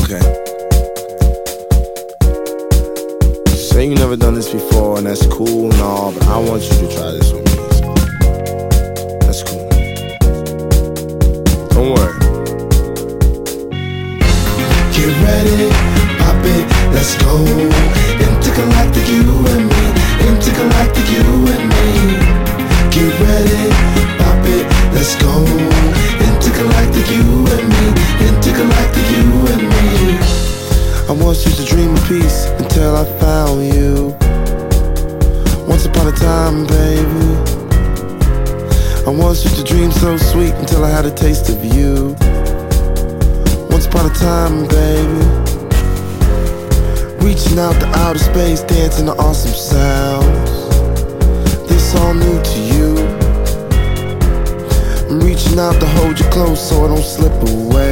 Okay. Say you never done this before, and that's cool and all, but I want you to try this with me. That's cool. Don't worry. Get ready, pop it, let's go. Intergalactic, you and me. Intergalactic, you and me. Get ready, pop it, let's go. Intergalactic, you and me. Intergalactic, you and me. I once used to dream of peace until I found you. Once upon a time, baby. I once used to dream so sweet until I had a taste of you. Once upon a time, baby. Reaching out to outer space, dancing to awesome sounds. This all new to you. I'm reaching out to hold you close so I don't slip away.